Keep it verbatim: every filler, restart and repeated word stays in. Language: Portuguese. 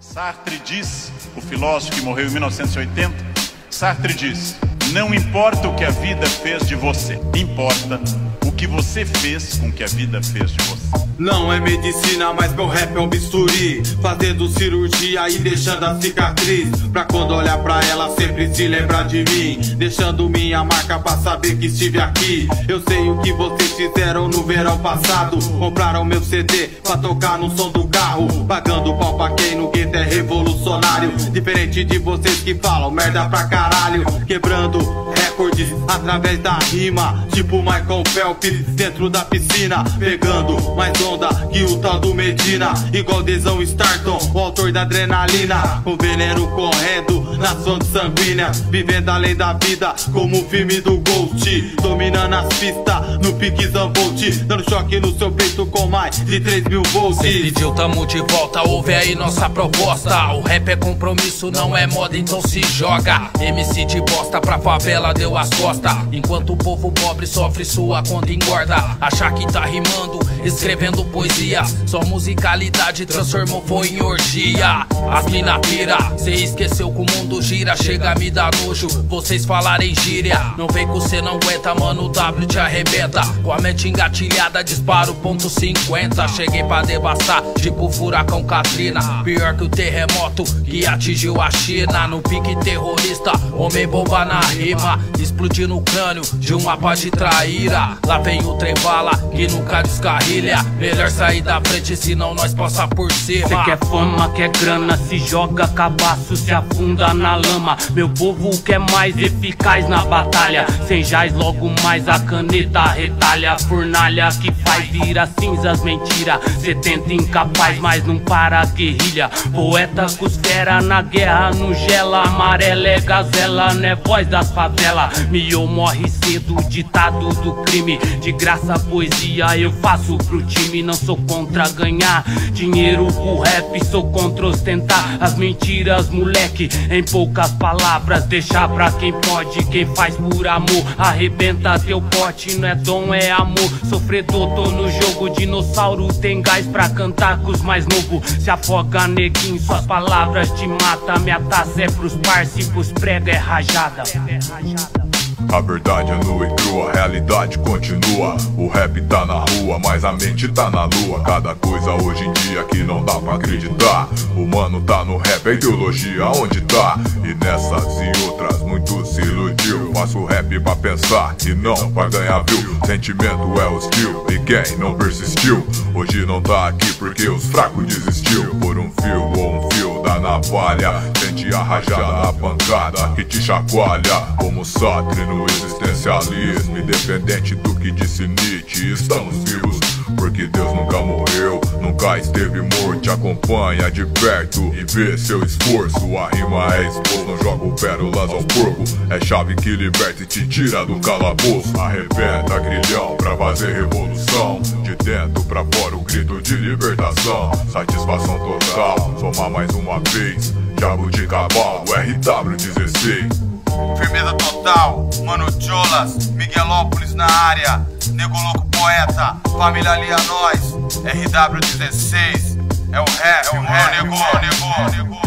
Sartre diz, o filósofo que morreu em mil novecentos e oitenta, Sartre diz: não importa o que a vida fez de você, importa o que você fez com que a vida fez de você. Não é medicina, mas meu rap é um bisturi, fazendo cirurgia e deixando a cicatriz, pra quando olhar pra ela sempre se lembrar de mim, deixando minha marca pra saber que estive aqui. Eu sei o que vocês fizeram no verão passado, compraram meu C D pra tocar no som do carro, pagando pau pra quem no gueto é revolucionário, diferente de vocês que falam merda pra caralho, quebrando recordes através da rima, tipo Michael Phelps dentro da piscina, pegando mais onda que o tal do Medina, igual Desão Starton, o autor da adrenalina, com veneno correndo nas fontes sanguíneas, vivendo além da vida como o filme do Ghost, dominando as pistas no pique Zambolt, dando choque no seu peito com mais de três mil volts. Cê pediu, tamo de volta, ouve aí nossa proposta. O rap é compromisso, não é moda, então se joga. M C de bosta pra favela deu as costas, enquanto o povo pobre sofre sua conta engorda. Achar que tá rimando, escrevendo poesia, só musicalidade transformou foi em orgia. As mina pira, cê esqueceu que o mundo gira, chega a me dar nojo, vocês falarem gíria. Não vem que cê não aguenta, mano, o W te arrebenta. Com a mente engatilhada, disparo ponto cinquenta. Cheguei pra devastar, tipo furacão Katrina, pior que o terremoto que atingiu a China. No pique terrorista, homem bomba na rima, explodindo o crânio de uma pá de traíra. Lá vem o trem bala que nunca descarrilha, melhor sair da frente, senão nós passa por cima. Cê quer fama, quer grana, se joga cabaço, se afunda na lama. Meu povo quer mais eficaz na batalha, sem jaz logo mais a caneta retalha. Fornalha que faz virar cinzas, mentira. Cê tenta incapaz, mas não para a guerrilha. Poeta com os fera na guerra, não gela. Amarela é gazela, não é voz das favelas. Mio morre cedo, ditado do crime. De graça poesia eu faço pro time, não sou contra ganhar dinheiro com rap, sou contra ostentar as mentiras, moleque. Em poucas palavras, deixar pra quem pode, quem faz por amor. Arrebenta teu pote, não é dom, é amor. Sofredor, tô no jogo, dinossauro tem gás pra cantar com os mais novos. Se afoga, neguinho, suas palavras te mata. Minha taça é pros parce, pros prega é rajada. A verdade é nua e crua, a realidade continua. O rap tá na rua, mas a mente tá na lua. Cada coisa hoje em dia que não dá pra acreditar. O mano tá no rap, a ideologia onde tá? E nessas e outras muitos se iludiu. Faço rap pra pensar e não pra ganhar view. Sentimento é hostil e quem não persistiu hoje não tá aqui porque os fracos desistiu. Por um fio ou um fio da navalha, sente a rajada na pancada que te chacoalha. Como Sartre no existencialismo, independente do que disse Nietzsche, estamos vivos porque Deus nunca morreu, nunca esteve morto. Te acompanha de perto e vê seu esforço. A rima é expor, não jogo pérolas ao porco. É chave que liberta e te tira do calabouço. Arrebenta grilhão pra fazer revolução, de dentro pra fora o grito de libertação. Satisfação total, somar mais uma vez. Diabo de cavalo, R W dezesseis. Firmeza total, Mano Cholas, Miguelópolis na área, Nego Louco Poeta, família ali a nós, R W dezesseis, é o rap, é o rap, negou, negou, negou.